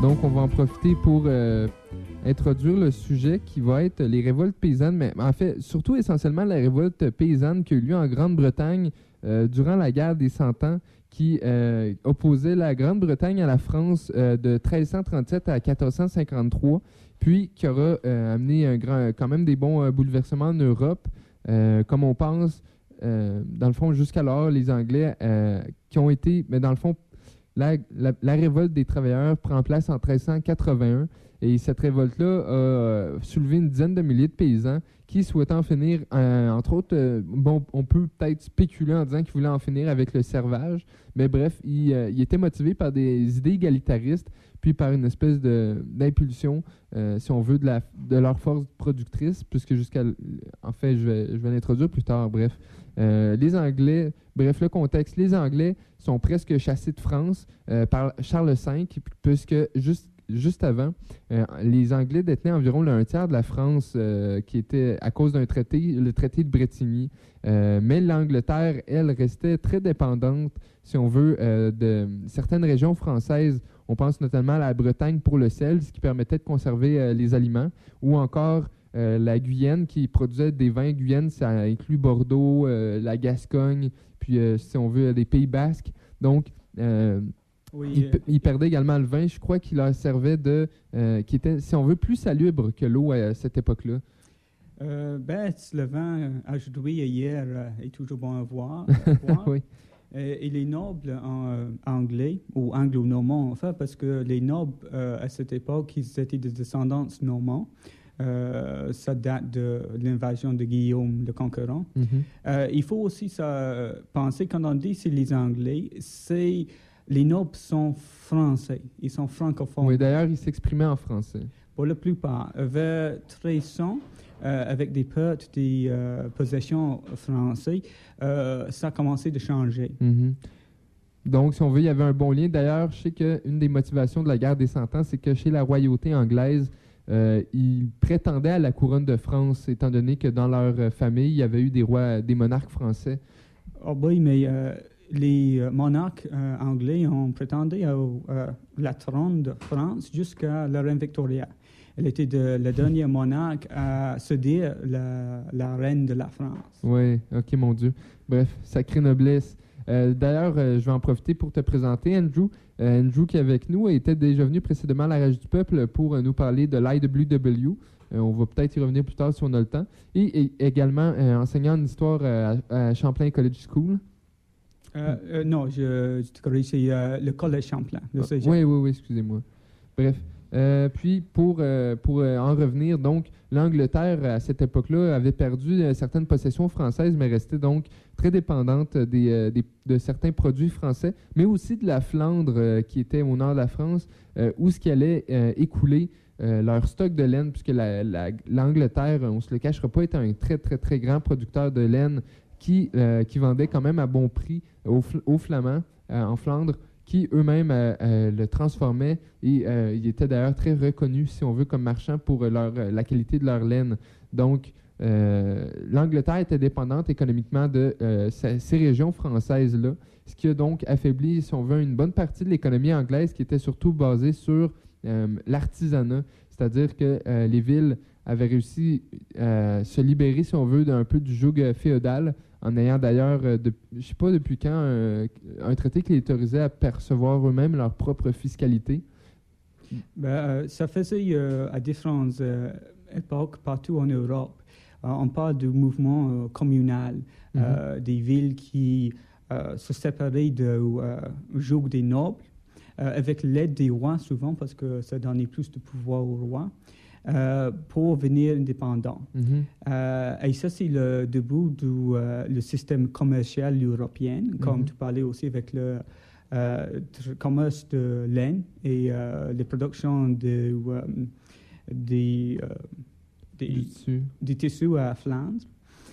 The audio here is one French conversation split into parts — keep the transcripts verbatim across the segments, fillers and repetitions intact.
Donc, on va en profiter pour euh, introduire le sujet qui va être les révoltes paysannes, mais en fait, surtout essentiellement la révolte paysanne qui a eu lieu en Grande-Bretagne euh, durant la guerre des Cent Ans, qui euh, opposait la Grande-Bretagne à la France euh, de treize cent trente-sept à quatorze cent cinquante-trois, puis qui aura euh, amené un grand, quand même des bons euh, bouleversements en Europe, euh, comme on pense, euh, dans le fond, jusqu'alors, les Anglais euh, qui ont été, mais dans le fond, la, la, la révolte des travailleurs prend place en treize cent quatre-vingt-un, et cette révolte-là a euh, soulevé une dizaine de milliers de paysans qui souhaitaient en finir, euh, entre autres, euh, bon, on peut peut-être spéculer en disant qu'ils voulaient en finir avec le servage, mais bref, ils, euh, ils étaient motivés par des idées égalitaristes, puis par une espèce de, d'impulsion, euh, si on veut, de, la, de leur force productrice, puisque jusqu'à... En fait, je vais, je vais l'introduire plus tard, bref. Euh, les Anglais, bref, le contexte, les Anglais sont presque chassés de France euh, par Charles cinq, puisque juste Juste avant, euh, les Anglais détenaient environ le un tiers de la France euh, qui était à cause d'un traité, le traité de Bretigny. Euh, mais l'Angleterre, elle, restait très dépendante, si on veut, euh, de certaines régions françaises. On pense notamment à la Bretagne pour le sel, ce qui permettait de conserver euh, les aliments, ou encore euh, la Guyenne qui produisait des vins. Guyenne, ça inclut Bordeaux, euh, la Gascogne, puis euh, si on veut, les Pays Basques. Donc, euh, Oui, il, euh, il perdait également le vin, je crois qu'il leur servait de... Euh, qui était, si on veut, plus salubre que l'eau à cette époque-là. Euh, ben, le vin aujourd'hui et hier euh, est toujours bon à voir. À oui. euh, et les nobles en, euh, anglais, ou anglo-normands, enfin, parce que les nobles, euh, à cette époque, ils étaient des descendants normands. Euh, ça date de l'invasion de Guillaume le Conquérant. Mm-hmm. Euh, il faut aussi ça, penser, quand on dit c'est les Anglais, c'est... Les nobles sont français, ils sont francophones. Oui, d'ailleurs, ils s'exprimaient en français. Pour la plupart. Vers treize cents, euh, avec des pertes des euh, possessions françaises, euh, ça a commencé de changer. Mm-hmm. Donc, si on veut, il y avait un bon lien. D'ailleurs, je sais qu'une des motivations de la guerre des Cent Ans, c'est que chez la royauté anglaise, euh, ils prétendaient à la couronne de France, étant donné que dans leur euh, famille, il y avait eu des rois, des monarques français. Oh oui, mais... Euh, les euh, monarques euh, anglais ont prétendu à euh, la trône de France jusqu'à la reine Victoria. Elle était de, la dernière monarque à se dire la, la reine de la France. Oui, ok, mon Dieu. Bref, sacrée noblesse. Euh, d'ailleurs, euh, je vais en profiter pour te présenter Andrew. Euh, Andrew, qui est avec nous, était déjà venu précédemment à la Rage du Peuple pour euh, nous parler de l'I W W. Euh, on va peut-être y revenir plus tard si on a le temps. Et, et également euh, enseignant en histoire euh, à, à Champlain College School. Euh, euh, non, je, je te corrige, c'est euh, le Collège Champlain. Le ah, oui, oui, oui, excusez-moi. Bref. Euh, puis, pour, euh, pour euh, en revenir, donc, l'Angleterre, à cette époque-là, avait perdu euh, certaines possessions françaises, mais restait donc très dépendante des, euh, des, de certains produits français, mais aussi de la Flandre, euh, qui était au nord de la France, euh, où ce qui allait euh, écouler euh, leur stock de laine, puisque la, la, l'Angleterre, on ne se le cachera pas, était un très, très, très grand producteur de laine qui, euh, qui vendait quand même à bon prix aux, aux Flamands euh, en Flandre, qui eux-mêmes euh, euh, le transformaient et euh, ils étaient d'ailleurs très reconnus, si on veut, comme marchands pour leur, euh, la qualité de leur laine. Donc, euh, l'Angleterre était dépendante économiquement de euh, ces, ces régions françaises-là, ce qui a donc affaibli, si on veut, une bonne partie de l'économie anglaise qui était surtout basée sur euh, l'artisanat, c'est-à-dire que euh, les villes avaient réussi à euh, se libérer, si on veut, d'un peu du joug euh, féodal, en ayant d'ailleurs, euh, de, je ne sais pas depuis quand, euh, un traité qui les autorisait à percevoir eux-mêmes leur propre fiscalité. Ben, euh, ça faisait euh, à différentes euh, époques partout en Europe. Euh, on parle du mouvement euh, communal, mm-hmm. euh, des villes qui euh, se séparaient du euh, joug des nobles, euh, avec l'aide des rois souvent, parce que ça donnait plus de pouvoir aux rois. Euh, pour devenir indépendant. Mm-hmm. Euh, et ça, c'est le début du euh, le système commercial européen, mm-hmm. comme tu parlais aussi avec le euh, commerce de laine et euh, la production de, euh, des, euh, des, du tissu. des tissus à Flandre.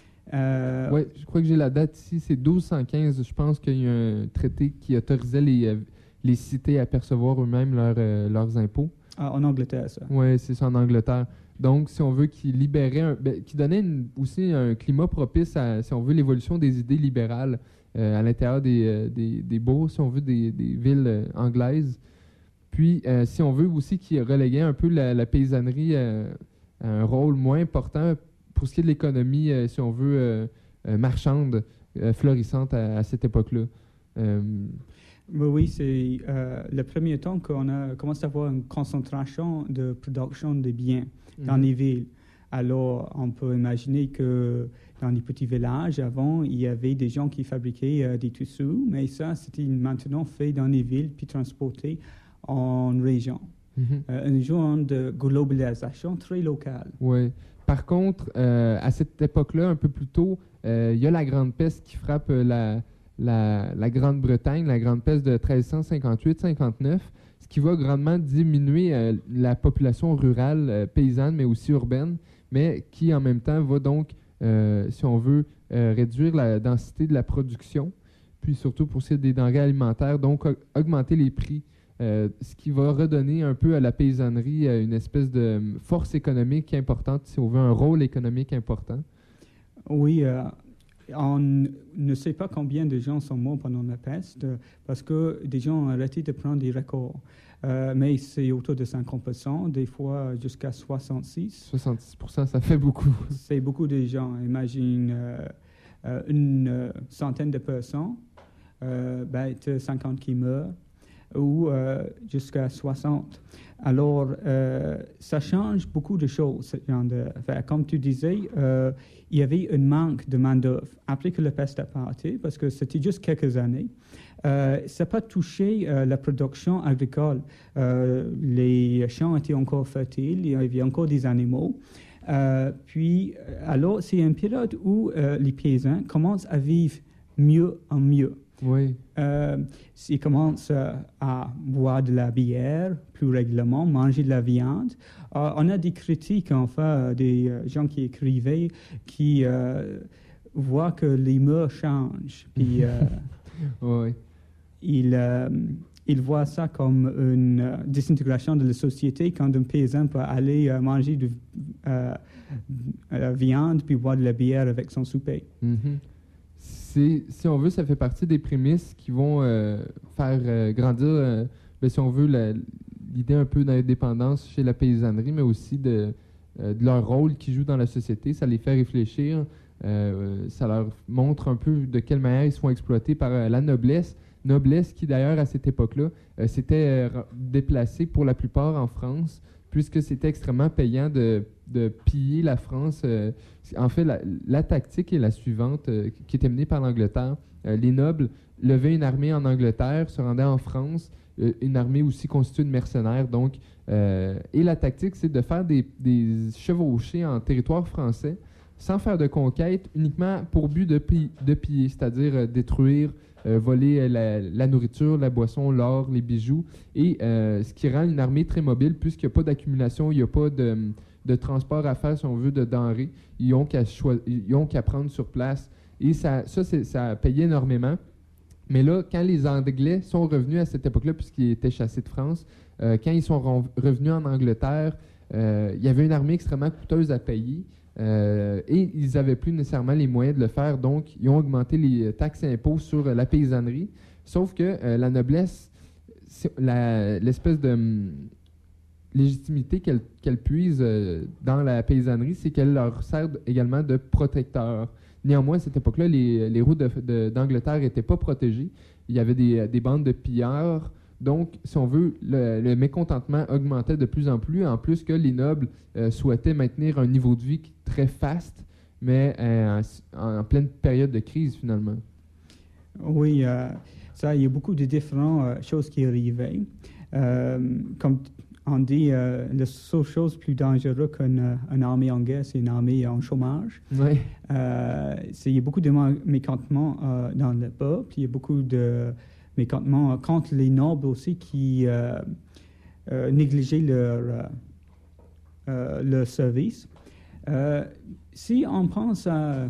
Euh, oui, je crois que j'ai la date ici, c'est douze cent quinze. Je pense qu'il y a un traité qui autorisait les, les cités à percevoir eux-mêmes leur, euh, leurs impôts. Ah, en Angleterre, ça. Oui, c'est ça, en Angleterre. Donc, si on veut qu'il libérait, un, ben, qui donnait une, aussi un climat propice à, si on veut, l'évolution des idées libérales euh, à l'intérieur des, euh, des, des bourgs, si on veut, des, des villes euh, anglaises. Puis, euh, si on veut aussi qu'il reléguait un peu la, la paysannerie euh, à un rôle moins important pour ce qui est de l'économie, euh, si on veut, euh, euh, marchande, euh, florissante à, à cette époque-là. Euh, Oui, oui, c'est euh, le premier temps qu'on a commencé à avoir une concentration de production de biens dans Mhm. les villes. Alors, on peut imaginer que dans les petits villages, avant, il y avait des gens qui fabriquaient euh, des tissus, mais ça, c'était maintenant fait dans les villes puis transporté en région. Mhm. Euh, un genre de globalisation très locale. Ouais. Par contre, euh, à cette époque-là, un peu plus tôt, euh, il y a la Grande Peste qui frappe euh, la, la, la Grande-Bretagne, la Grande Peste de treize cent cinquante-huit cinquante-neuf, ce qui va grandement diminuer euh, la population rurale, euh, paysanne, mais aussi urbaine, mais qui en même temps va donc, euh, si on veut, euh, réduire la densité de la production, puis surtout pour ce qui est des denrées alimentaires, donc au- augmenter les prix. Euh, ce qui va redonner un peu à la paysannerie euh, une espèce de euh, force économique importante, si on veut, un rôle économique important. Oui, euh, on ne sait pas combien de gens sont morts pendant la peste euh, parce que des gens ont arrêté de prendre des records. Euh, mais c'est autour de cinquante pour cent, des fois jusqu'à soixante-six. soixante-six pour cent, ça fait beaucoup. C'est beaucoup de gens. Imagine euh, euh, une euh, centaine de personnes, euh, ben, t'as cinquante qui meurent, ou euh, jusqu'à soixante. Alors, euh, ça change beaucoup de choses, ce genre d'affaires. Comme tu disais, euh, il y avait un manque de main-d'œuvre après que la peste a parti, parce que c'était juste quelques années. Euh, ça n'a pas touché euh, la production agricole. Euh, les champs étaient encore fertiles, il y avait encore des animaux. Euh, puis, alors, c'est une période où euh, les paysans commencent à vivre mieux en mieux. Oui. Euh, ils commencent euh, à boire de la bière plus régulièrement, manger de la viande. Euh, on a des critiques, enfin, euh, des euh, gens qui écrivaient, qui euh, voient que les mœurs changent. Puis euh, Oui. ils, euh, ils voient ça comme une euh, désintégration de la société quand un paysan peut aller euh, manger de euh, la viande puis boire de la bière avec son souper. Mhm. C'est, si on veut, ça fait partie des prémices qui vont euh, faire euh, grandir, euh, ben, si on veut, la- l'idée un peu d'indépendance chez la paysannerie, mais aussi de, euh, de leur rôle qu'ils jouent dans la société. Ça les fait réfléchir. Euh, ça leur montre un peu de quelle manière ils sont exploités par euh, la noblesse. Noblesse qui, d'ailleurs, à cette époque-là, euh, s'était euh, ra- déplacée pour la plupart en France, puisque c'était extrêmement payant de, de piller la France. euh, en fait, la, la tactique est la suivante, euh, qui était menée par l'Angleterre. Euh, les nobles levaient une armée en Angleterre, se rendaient en France, euh, une armée aussi constituée de mercenaires. Donc, euh, et la tactique, c'est de faire des, des chevauchées en territoire français, sans faire de conquête, uniquement pour but de, pi- de piller, c'est-à-dire euh, détruire, euh, voler euh, la, la nourriture, la boisson, l'or, les bijoux, et euh, ce qui rend une armée très mobile, puisqu'il n'y a pas d'accumulation, il n'y a pas de, de transport à faire, si on veut, de denrées. Ils n'ont qu'à choi- ils ont qu'à prendre sur place. Et ça, ça, c'est- ça a payé énormément. Mais là, quand les Anglais sont revenus à cette époque-là, puisqu'ils étaient chassés de France, euh, quand ils sont ren- revenus en Angleterre, euh, il y avait une armée extrêmement coûteuse à payer. Euh, et ils n'avaient plus nécessairement les moyens de le faire, donc ils ont augmenté les taxes et impôts sur euh, la paysannerie. Sauf que euh, la noblesse, c'est la- l'espèce de hum, légitimité qu'elle qu'elle puise euh, dans la paysannerie, c'est qu'elle leur sert également de protecteur. Néanmoins, à cette époque-là, les, les routes de- de- d'Angleterre n'étaient pas protégées. Il y avait des, des bandes de pillards. Donc, si on veut, le, le mécontentement augmentait de plus en plus, en plus que les nobles euh, souhaitaient maintenir un niveau de vie qui- très faste, mais euh, en, en pleine période de crise, finalement. Oui, euh, ça, il y a beaucoup de différentes euh, choses qui arrivaient. Euh, comme on dit, euh, la seule chose plus dangereuse qu'une euh, une armée en guerre, c'est une armée en chômage. Oui. Euh, c'est- il y a beaucoup de ma- mécontentements euh, dans le peuple. Il y a beaucoup de mécontentements euh, contre les nobles aussi qui euh, euh, négligeaient leur, euh, euh, leur service. Euh, si on pense à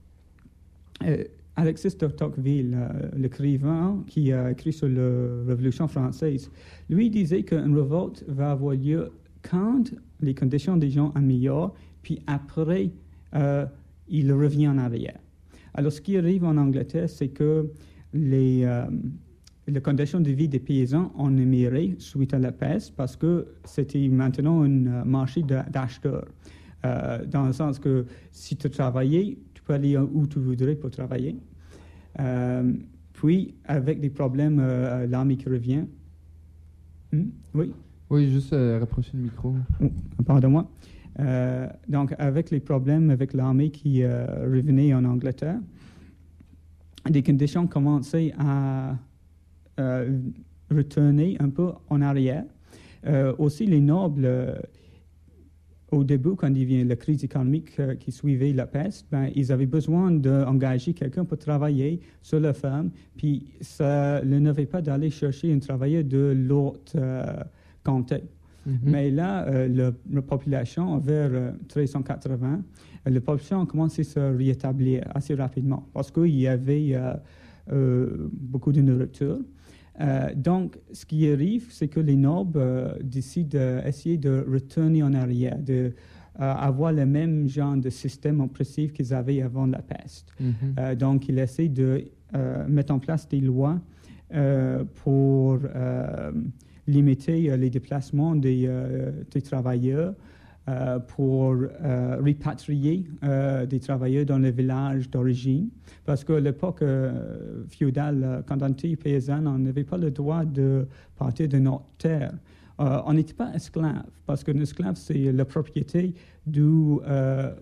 euh, Alexis de Tocqueville, euh, l'écrivain qui a écrit sur la Révolution française, lui disait qu'une révolte va avoir lieu quand les conditions des gens améliorent, puis après, euh, il revient en arrière. Alors, ce qui arrive en Angleterre, c'est que les, euh, les conditions de vie des paysans ont émiré suite à la peste parce que c'était maintenant un marché d'acheteurs. Euh, dans le sens que si tu travaillais, tu peux aller où tu voudrais pour travailler. Euh, puis, avec des problèmes, euh, l'armée qui revient. Hmm? Oui? Oui, juste euh, rapprocher le micro. Oh, pardon-moi. Euh, donc, avec les problèmes avec l'armée qui euh, revenait en Angleterre, des conditions commençaient à euh, retourner un peu en arrière. Euh, aussi, les nobles, euh, au début, quand il y a la crise économique euh, qui suivait la peste, ben, ils avaient besoin d'engager quelqu'un pour travailler sur la ferme, puis ça ne n'avait pas d'aller chercher un travailleur de l'autre euh, comté. Mm-hmm. Mais là, euh, le, la population, vers euh, treize cent quatre-vingts, euh, la population a commencé à se rétablir assez rapidement parce qu'il y avait euh, euh, beaucoup de nourriture. Euh, donc, ce qui arrive, c'est que les nobles euh, décident d'essayer de retourner en arrière, d'avoir euh, le même genre de système oppressif qu'ils avaient avant la peste. Mm-hmm. Euh, donc, ils essaient de euh, mettre en place des lois euh, pour euh, limiter euh, les déplacements des, euh, des travailleurs, euh, pour euh, répatrier euh, des travailleurs dans les villages d'origine. Parce qu'à l'époque euh, féodale, quand on était paysan, on n'avait pas le droit de partir de notre terre. Euh, on n'était pas esclave, parce qu'un esclave, c'est la propriété du euh,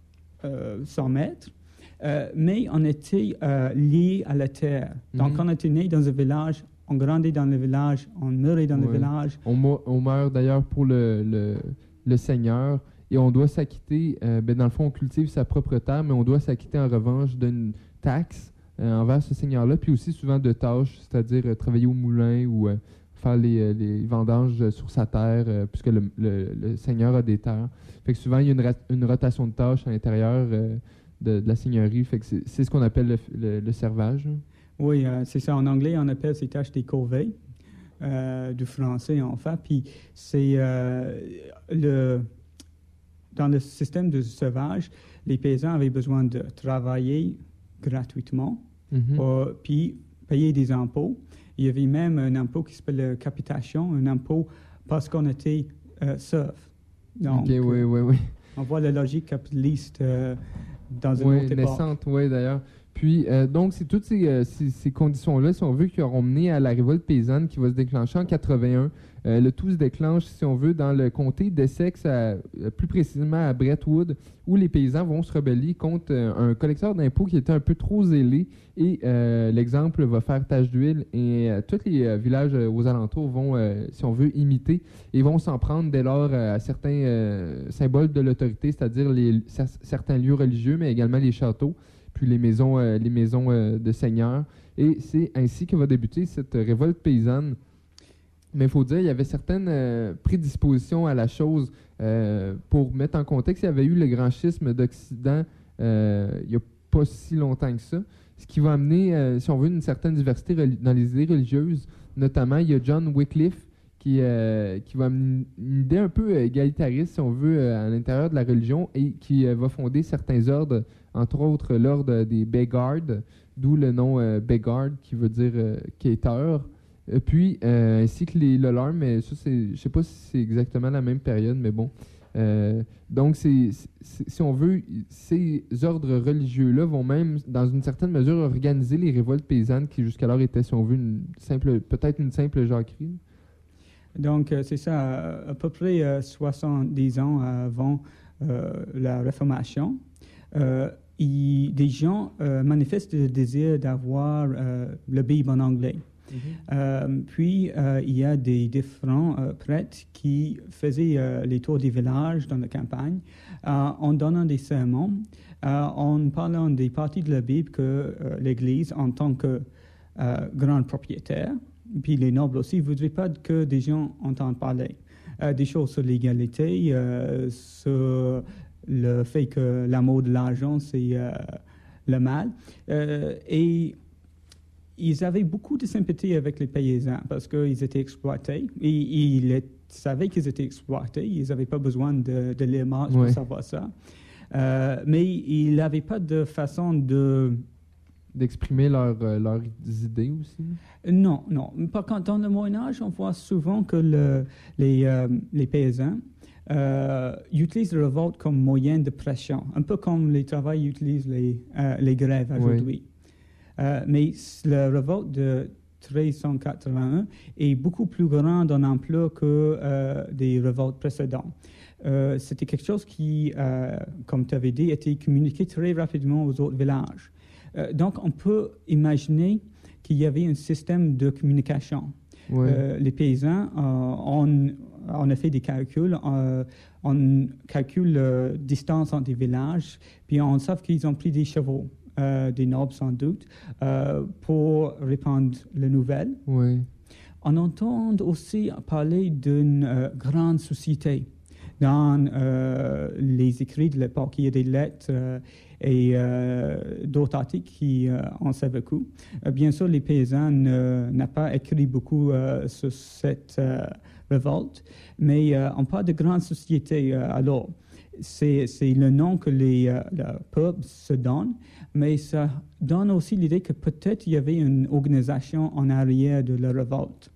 euh, son maître. Euh, mais on était euh, lié à la terre. Donc, mm-hmm. on était né dans un village, on grandit dans le village, on meurait dans oui. le village. On, mo- on meurt d'ailleurs pour le, le, le seigneur et on doit s'acquitter, euh, ben dans le fond, on cultive sa propre terre, mais on doit s'acquitter en revanche d'une taxe euh, envers ce seigneur-là, puis aussi souvent de tâches, c'est-à-dire euh, travailler au moulin ou euh, faire les, les vendanges sur sa terre, euh, puisque le, le, le seigneur a des terres. Fait que souvent, il y a une, ra- une rotation de tâches à l'intérieur euh, de, de la seigneurie. Fait que c'est, c'est ce qu'on appelle le, le, le servage. Hein. Oui, euh, c'est ça. En anglais, on appelle ces tâches des corvées, euh, du français, en fait. Puis c'est euh, le... Dans le système de servage, les paysans avaient besoin de travailler gratuitement, mm-hmm. euh, puis payer des impôts. Il y avait même un impôt qui s'appelle la capitation, un impôt parce qu'on était euh, serf. Donc, OK, oui, oui, oui. On voit la logique capitaliste euh, dans une oui, autre époque. Naissante, oui, d'ailleurs. Puis, euh, donc, c'est toutes ces, euh, ces, ces conditions-là, si on veut, qui auront mené à la révolte paysanne qui va se déclencher en quatre-vingt-un. Euh, le tout se déclenche, si on veut, dans le comté d'Essex, à, plus précisément à Brentwood, où les paysans vont se rebeller contre euh, un collecteur d'impôts qui était un peu trop zélé. Et euh, l'exemple va faire tache d'huile. Et euh, tous les euh, villages euh, aux alentours vont, euh, si on veut, imiter et vont s'en prendre dès lors euh, à certains euh, symboles de l'autorité, c'est-à-dire les, cer- certains lieux religieux, mais également les châteaux, puis les maisons, euh, les maisons euh, de seigneurs. Et c'est ainsi que va débuter cette révolte paysanne. Mais il faut dire, il y avait certaines euh, prédispositions à la chose. Euh, pour mettre en contexte, il y avait eu le grand schisme d'Occident euh, il n'y a pas si longtemps que ça, ce qui va amener, euh, si on veut, une certaine diversité reli- dans les idées religieuses. Notamment, il y a John Wycliffe qui, euh, qui va amener une idée un peu égalitariste, si on veut, euh, à l'intérieur de la religion et qui euh, va fonder certains ordres, entre autres l'ordre des Begard, d'où le nom euh, Begard qui veut dire euh, quêteur. Euh, puis, euh, ainsi que les Lollard, mais ça, c'est, je ne sais pas si c'est exactement la même période, mais bon. Euh, donc, c'est, c'est, si on veut, ces ordres religieux-là vont même, dans une certaine mesure, organiser les révoltes paysannes qui, jusqu'alors, étaient, si on veut, une simple, peut-être une simple jacquerie. Donc, euh, c'est ça, à peu près euh, soixante-dix ans avant euh, la Réformation, euh, il, des gens euh, manifestent le désir d'avoir euh, le Bible en anglais. Mm-hmm. Euh, puis, euh, il y a des différents euh, prêtres qui faisaient euh, les tours des villages dans la campagne euh, en donnant des sermons, euh, en parlant des parties de la Bible que euh, l'Église, en tant que euh, grand propriétaire, puis les nobles aussi, ne voudraient pas que des gens entendent parler. Euh, des choses sur l'égalité, euh, sur le fait que l'amour de l'argent, c'est euh, le mal. Euh, et ils avaient beaucoup de sympathie avec les paysans parce qu'ils étaient exploités. Et ils savaient qu'ils étaient exploités. Ils n'avaient pas besoin de, de lire Marx pour oui. savoir ça. Euh, mais ils n'avaient pas de façon de, d'exprimer leur, euh, leurs idées aussi? Non, non. Par contre, dans le Moyen-Âge, on voit souvent que le, les, euh, les paysans euh, utilisent la révolte comme moyen de pression, un peu comme les travailleurs utilisent les, euh, les grèves aujourd'hui. Oui. Euh, mais la révolte de treize cent quatre-vingt-un est beaucoup plus grande en ampleur que euh, des révoltes précédentes. Euh, c'était quelque chose qui, euh, comme tu avais dit, était communiqué très rapidement aux autres villages. Euh, donc, on peut imaginer qu'il y avait un système de communication. Oui. Euh, les paysans, euh, on, on a fait des calculs, euh, on calcule la distance entre les villages, puis on sait qu'ils ont pris des chevaux, euh, des nobles sans doute, euh, pour répandre les nouvelles. Oui. On entend aussi parler d'une euh, grande société. Dans euh, les écrits de l'époque, il y a des lettres euh, et euh, d'autres articles qui euh, en savent beaucoup. Euh, bien sûr, les paysans n'ont pas écrit beaucoup euh, sur cette euh, révolte, mais euh, on parle de grande société. Euh, alors, c'est le nom que les, euh, le peuple se donne, mais ça donne aussi l'idée que peut-être il y avait une organisation en arrière de la révolte.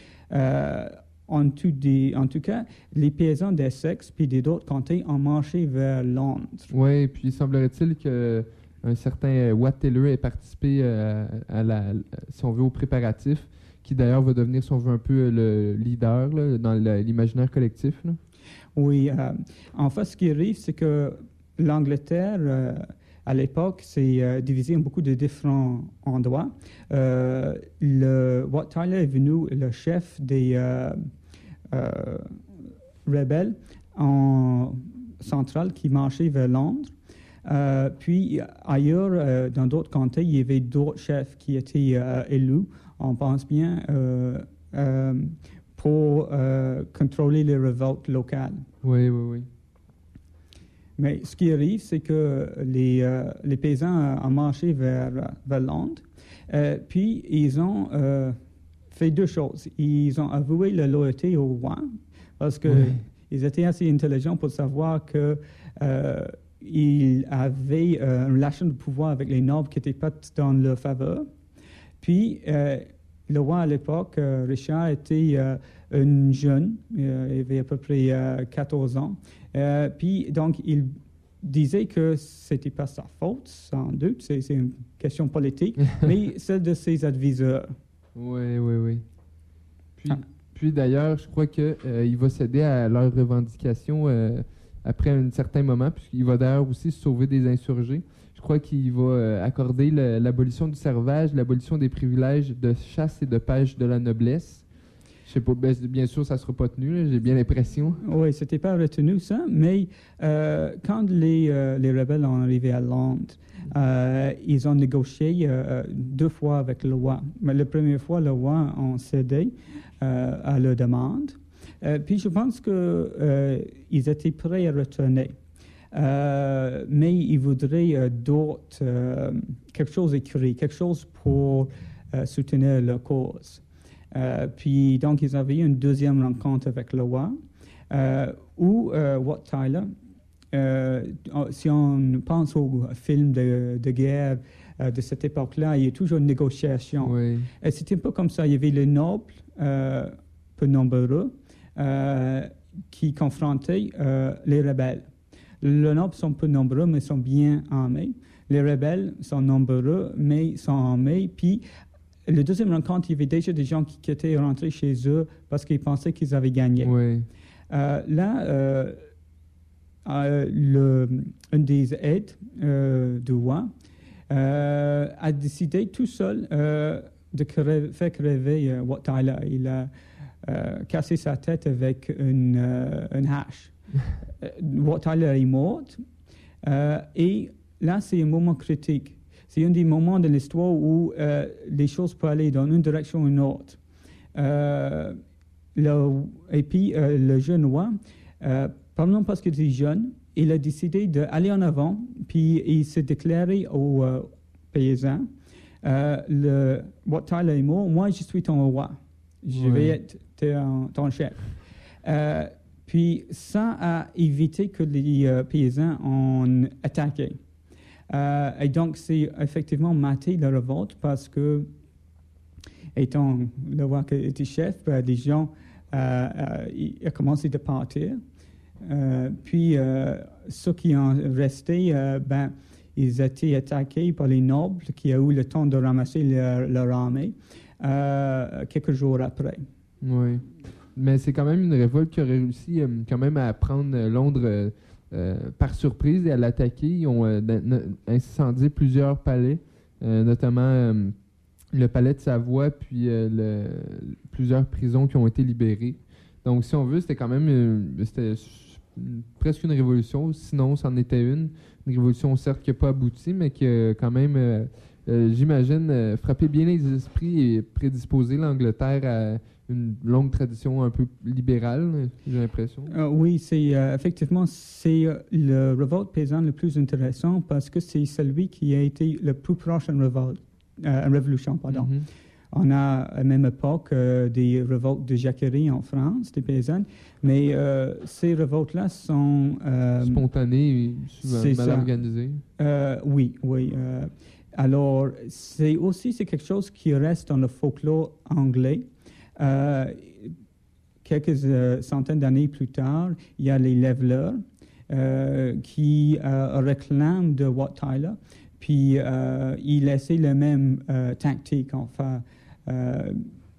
Euh, En tout, des, en tout cas, les paysans d'Essex puis des autres comtés ont marché vers Londres. Oui, puis semblerait-il qu'un certain Watt-Taylor ait participé euh, à la, si on veut, aux préparatifs, qui d'ailleurs va devenir, si on veut, un peu le leader là, dans l'imaginaire collectif. Là. Oui, euh, en fait, ce qui arrive, c'est que l'Angleterre, euh, à l'époque, c'est euh, divisé en beaucoup de différents endroits. Euh, le Wat-Tyler est venu le chef des euh, euh, rebelles en centrale qui marchaient vers Londres. Euh, puis ailleurs, euh, dans d'autres comtés, il y avait d'autres chefs qui étaient euh, élus, on pense bien, euh, euh, pour euh, contrôler les révoltes locales. Oui, oui, oui. Mais ce qui arrive, c'est que les, euh, les paysans ont marché vers, vers Londres, euh, puis ils ont euh, fait deux choses. Ils ont avoué la loyauté au roi, parce qu'ils oui. étaient assez intelligents pour savoir qu'ils euh, avaient euh, une relation de pouvoir avec les nobles qui n'étaient pas dans leur faveur. Puis, euh, le roi à l'époque, euh, Richard, était euh, un jeune, euh, il avait à peu près euh, quatorze ans. Euh, puis, donc, il disait que ce n'était pas sa faute, sans doute, c'est une question politique, mais celle de ses adviseurs. Oui, oui, oui. Puis, ah. puis d'ailleurs, je crois qu'il euh, va céder à leurs revendications euh, après un certain moment, puisqu'il va d'ailleurs aussi se sauver des insurgés. Je crois qu'il va euh, accorder l'abolition du servage, l'abolition des privilèges de chasse et de pêche de la noblesse. Je sais pas, bien sûr, ça ne sera pas tenu, j'ai bien l'impression. Oui, ce n'était pas retenu, ça, mais euh, quand les, euh, les rebelles sont arrivés à Londres, euh, ils ont négocié euh, deux fois avec le roi. Mais la première fois, le roi a cédé euh, à leur demande. Euh, puis je pense qu'ils euh, étaient prêts à retourner. Euh, mais ils voudraient euh, d'autres, euh, quelque chose écrit, quelque chose pour euh, soutenir leur cause. Euh, puis donc ils avaient eu une deuxième rencontre avec le roi, euh, où euh, Wat-Tyler, euh, si on pense aux films de, de guerre euh, de cette époque-là, il y a toujours une négociation. Oui. Et c'était un peu comme ça, il y avait les nobles, euh, peu nombreux, euh, qui confrontaient euh, les rebelles. Les nobles sont peu nombreux, mais sont bien armés. Les rebelles sont nombreux, mais sont armés. Puis, la deuxième rencontre, il y avait déjà des gens qui, qui étaient rentrés chez eux parce qu'ils pensaient qu'ils avaient gagné. Oui. Euh, là, euh, euh, le, un des aides euh, du roi euh, a décidé tout seul euh, de crève, faire crever euh, Wat-Tyler. Il a euh, cassé sa tête avec une, euh, une hache. Wat-Tyler est mort. Euh, et là, c'est un moment critique. C'est un des moments de l'histoire où euh, les choses peuvent aller dans une direction ou une autre. Euh, le, et puis, euh, le jeune roi, euh, probablement parce qu'il était jeune, il a décidé d'aller en avant, puis il s'est déclaré aux euh, paysans, euh, le Wat-Tyler est mort, moi je suis ton roi. Je oui. vais être ton, ton chef. Euh, Puis ça a évité que les euh, paysans ont attaqué. Euh, et donc, c'est effectivement maté la révolte parce que, étant le roi qui était chef, ben, les gens euh, euh, ont commencé à partir. Euh, puis, euh, ceux qui ont resté, euh, ben, ils étaient attaqués par les nobles qui ont eu le temps de ramasser leur, leur armée euh, quelques jours après. Oui. Mais c'est quand même une révolte qui a réussi euh, quand même à prendre euh, Londres euh, euh, par surprise et à l'attaquer. Ils ont euh, incendié plusieurs palais, euh, notamment euh, le palais de Savoie, puis euh, le, plusieurs prisons qui ont été libérées. Donc, si on veut, c'était quand même euh, c'était presque une révolution, sinon c'en était une. Une révolution, certes, qui n'a pas abouti, mais qui a quand même, euh, euh, j'imagine, euh, frappé bien les esprits et prédisposé l'Angleterre à une longue tradition un peu libérale, j'ai l'impression. Euh, oui, c'est euh, effectivement, c'est euh, le révolte paysanne le plus intéressant parce que c'est celui qui a été le plus proche d'une révolte, euh, une révolution, pardon. Mm-hmm. On a à la même époque euh, des révoltes de Jacquerie en France, des paysannes, mais euh, ces révoltes-là sont... Euh, spontanées et souvent mal ça. organisées. Euh, oui, oui. Euh, alors, c'est aussi c'est quelque chose qui reste dans le folklore anglais. Euh, quelques euh, centaines d'années plus tard, il y a les Levelers euh, qui euh, réclament de Wat Tyler, puis euh, ils essaient la même euh, tactique, enfin. Euh,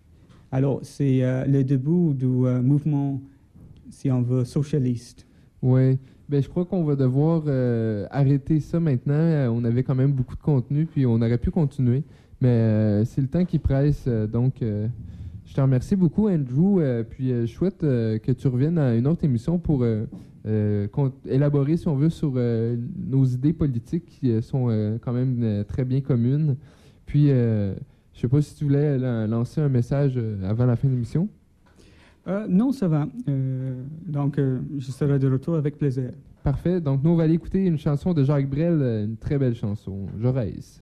alors, c'est euh, le début du euh, mouvement, si on veut, socialiste. Oui. Ben, je crois qu'on va devoir euh, arrêter ça maintenant. Euh, on avait quand même beaucoup de contenu, puis on aurait pu continuer. Mais euh, c'est le temps qui presse. Euh, donc, euh, je te remercie beaucoup, Andrew. Euh, puis, euh, je souhaite euh, que tu reviennes à une autre émission pour euh, euh, élaborer, si on veut, sur euh, nos idées politiques qui euh, sont euh, quand même euh, très bien communes. Puis, euh, je ne sais pas si tu voulais lancer un message euh, avant la fin de l'émission. Euh, non, ça va. Euh, donc, euh, je serai de retour avec plaisir. Parfait. Donc, nous, on va aller écouter une chanson de Jacques Brel, une très belle chanson, Jaurès.